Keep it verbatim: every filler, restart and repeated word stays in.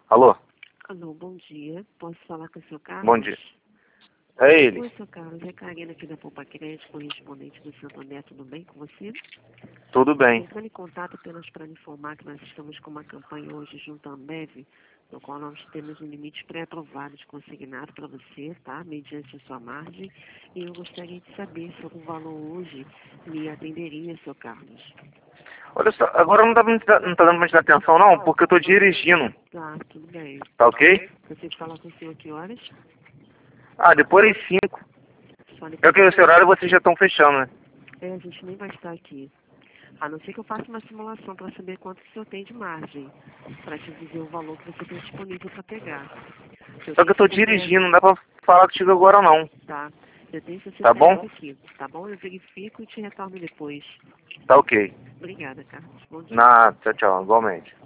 Alô? Alô, bom dia. Posso falar com o seu Carlos? Bom dia. É ele. Oi, seu Carlos. É Karina aqui da Poupa Crédito, correspondente do Santo André. Tudo bem com você? Tudo bem. Entrando em contato apenas para lhe informar que nós estamos com uma campanha hoje junto à Ambev, no qual nós temos um limite pré-aprovado de consignado para você, tá? Mediante a sua margem. E eu gostaria de saber se algum valor hoje me atenderia, seu Carlos. Olha só, agora não tá, não tá não tá dando mais atenção não, porque eu tô dirigindo. Tá, tudo bem. Tá ok? Você fala com o senhor que horas? Ah, depois das cinco. Só É depois que esse horário vocês já estão fechando, né? É, a gente nem vai estar aqui. A não ser que eu faça uma simulação para saber quanto o senhor tem de margem, para te dizer o valor que você tem disponível para pegar. Eu Só que eu tô tenho seu dirigindo, não dá pra falar contigo agora não. C P F, tá? Eu tenho seu Tá bom? C P F aqui, tá bom? Eu verifico e te retorno depois. Tá ok. Obrigada, Carlos. Bom dia. Na, tchau, tchau, igualmente.